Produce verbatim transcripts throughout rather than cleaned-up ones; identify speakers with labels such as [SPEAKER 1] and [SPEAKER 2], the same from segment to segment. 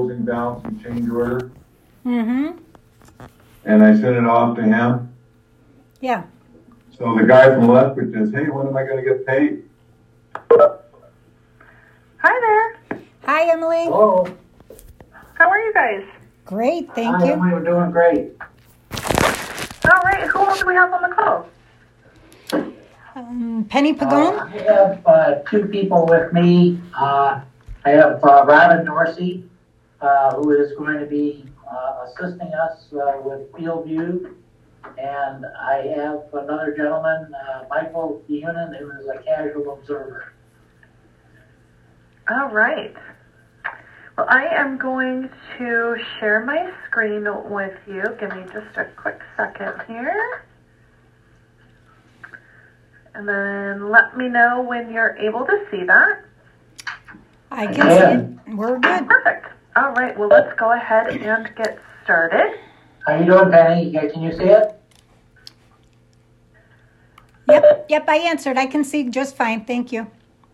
[SPEAKER 1] closing down some change order.
[SPEAKER 2] Mm-hmm.
[SPEAKER 1] And I sent it off to him.
[SPEAKER 2] Yeah.
[SPEAKER 1] So the guy from Lethbridge says, hey, when am I going to get paid?
[SPEAKER 3] Hi there.
[SPEAKER 2] Hi, Emily.
[SPEAKER 4] Hello.
[SPEAKER 3] How are you guys?
[SPEAKER 2] Great, thank
[SPEAKER 4] Hi,
[SPEAKER 2] you.
[SPEAKER 4] Emily, we're doing great.
[SPEAKER 3] All right. Who else do we have on the call?
[SPEAKER 2] Um, Penny
[SPEAKER 4] Uh,
[SPEAKER 2] Pagon?
[SPEAKER 4] I have uh, two people with me. Uh, I have uh, Robin Dorsey, uh, who is going to be uh, assisting us uh, with Field View. And I have another gentleman, uh, Michael Dehunen, who is a casual observer.
[SPEAKER 3] All right. Well, I am going to share my screen with you. Give me just a quick second here. And then let me know when you're able to see that.
[SPEAKER 2] I can see it. We're good.
[SPEAKER 3] Perfect. All right. Well, let's go ahead and get started.
[SPEAKER 4] How you doing, Penny? Yeah, can you see it?
[SPEAKER 2] Yep, yep, I answered. I can see just fine. Thank you.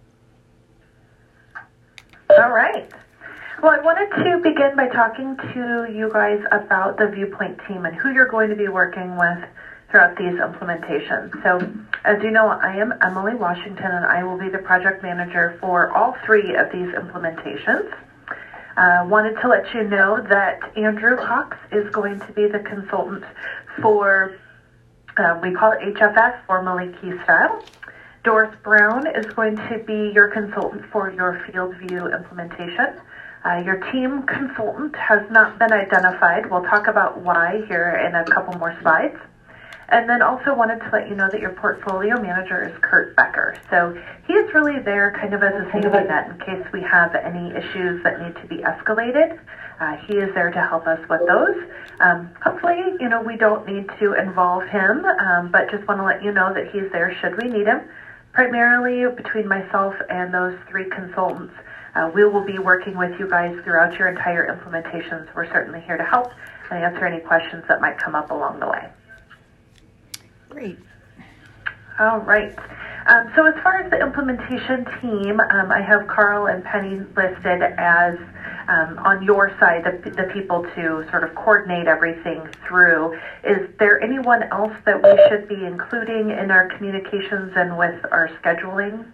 [SPEAKER 3] All right. Well, I wanted to begin by talking to you guys about the Viewpoint team and who you're going to be working with throughout these implementations. So, as you know, I am Emily Washington, and I will be the project manager for all three of these implementations. I uh, wanted to let you know that Andrew Cox is going to be the consultant for, uh, we call it H F S, formerly Keystyle. Doris Brown is going to be your consultant for your Field View implementation. Uh, your team consultant has not been identified. We'll talk about why here in a couple more slides. And then also wanted to let you know that your portfolio manager is Kurt Becker. So he is really there kind of as a safety net in case we have any issues that need to be escalated. Uh, he is there to help us with those. Um, hopefully, you know, we don't need to involve him, um, but just want to let you know that he's there should we need him. Primarily between myself and those three consultants, uh, we will be working with you guys throughout your entire implementations. We're certainly here to help and answer any questions that might come up along the way.
[SPEAKER 2] Great.
[SPEAKER 3] All right. Um, so as far as the implementation team, um, I have Carl and Penny listed as um, on your side, the, the people to sort of coordinate everything through. Is there anyone else that we should be including in our communications and with our scheduling?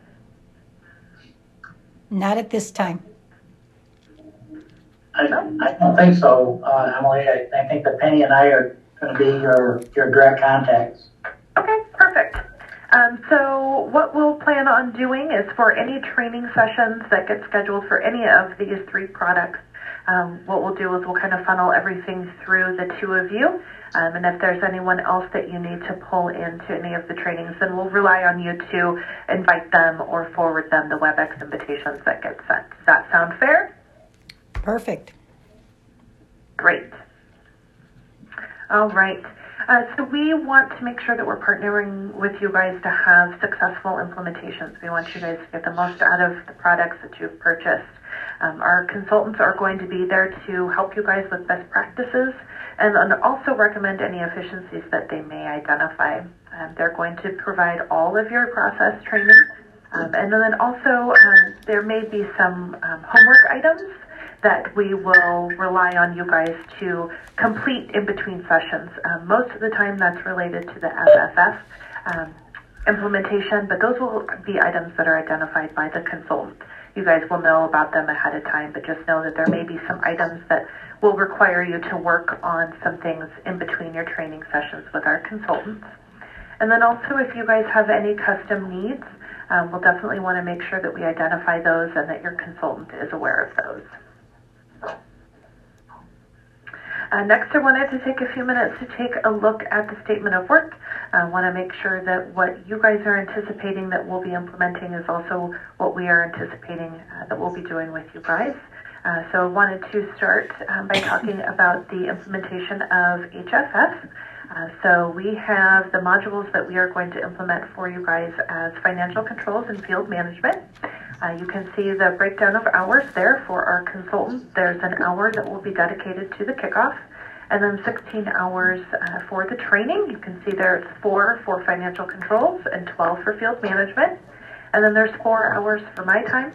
[SPEAKER 2] Not at this time.
[SPEAKER 4] I don't, I don't think so, uh, Emily. I, I think that Penny and I are going to be your, your direct contacts.
[SPEAKER 3] Okay, perfect. Um, so what we'll plan on doing is for any training sessions that get scheduled for any of these three products, um, what we'll do is we'll kind of funnel everything through the two of you. Um, and if there's anyone else that you need to pull into any of the trainings, then we'll rely on you to invite them or forward them the WebEx invitations that get sent. Does that sound fair?
[SPEAKER 2] Perfect.
[SPEAKER 3] Great. All right. Uh, so we want to make sure that we're partnering with you guys to have successful implementations. We want you guys to get the most out of the products that you've purchased. Um, our consultants are going to be there to help you guys with best practices and then also recommend any efficiencies that they may identify. Um, they're going to provide all of your process training. Um, and then also um, there may be some um, homework items that we will rely on you guys to complete in between sessions. Um, most of the time that's related to the S F F um, implementation, but those will be items that are identified by the consultant. You guys will know about them ahead of time, but just know that there may be some items that will require you to work on some things in between your training sessions with our consultants. And then also if you guys have any custom needs, um, we'll definitely want to make sure that we identify those and that your consultant is aware of those. Uh, next, I wanted to take a few minutes to take a look at the statement of work. I want to make sure that what you guys are anticipating that we'll be implementing is also what we are anticipating uh, that we'll be doing with you guys. Uh, so I wanted to start um, by talking about the implementation of H F S. Uh, so we have the modules that we are going to implement for you guys as financial controls and field management. Uh, you can see the breakdown of hours there for our consultant. There's an hour that will be dedicated to the kickoff, and then sixteen hours uh, for the training. You can see there's four for financial controls and twelve for field management. And then there's four hours for my time,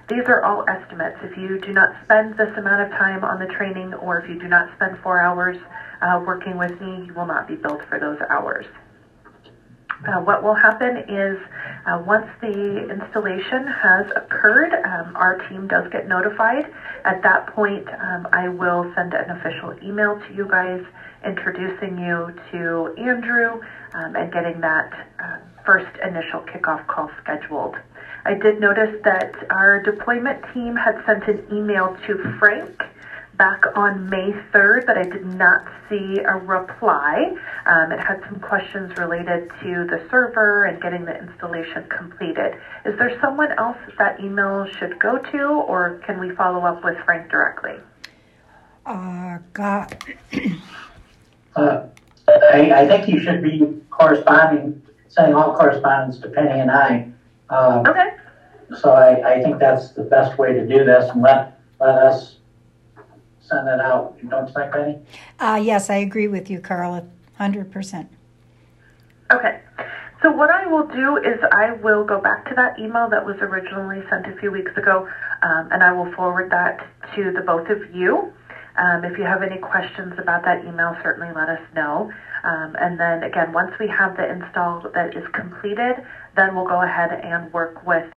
[SPEAKER 3] these are all estimates. If you do not spend this amount of time on the training, or if you do not spend four hours uh, working with me, you will not be billed for those hours. Uh, what will happen is uh, once the installation has occurred, um, our team does get notified. At that point, um, I will send an official email to you guys introducing you to Andrew um, and getting that uh, first initial kickoff call scheduled. I did notice that our deployment team had sent an email to Frank back on May third, but I did not see a reply. Um, it had some questions related to the server and getting the installation completed. Is there someone else that, that email should go to, or can we follow up with Frank directly?
[SPEAKER 2] Uh, God.
[SPEAKER 4] Uh, I, I think you should be corresponding, sending all correspondence to Penny and I. Uh,
[SPEAKER 3] okay.
[SPEAKER 4] So I, I think that's the best way to do this, and let, let us send it out. You don't think, Penny?
[SPEAKER 2] Uh, yes, I agree with you, Carl, one hundred percent.
[SPEAKER 3] Okay. So what I will do is I will go back to that email that was originally sent a few weeks ago, um, and I will forward that to the both of you. Um, if you have any questions about that email, certainly let us know. Um, and then, again, once we have the install that is completed, then we'll go ahead and work with